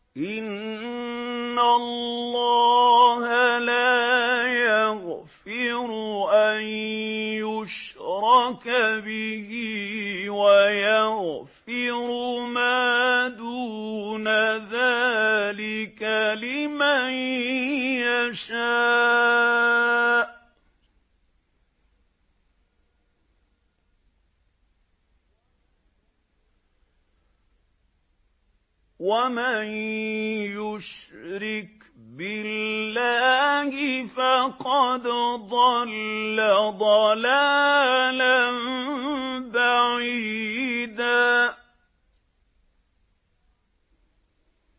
إِنَّ اللَّهَ لَا يَغْفِرُ أَن يُشْرَكَ بِهِ وَيَغْفِرُ مَا دُونَ ذَٰلِكَ لِمَن يَشَاءُ ۚ وَمَن يُشْرِكْ بِاللَّهِ فَقَدْ ضَلَّ ضَلَالًا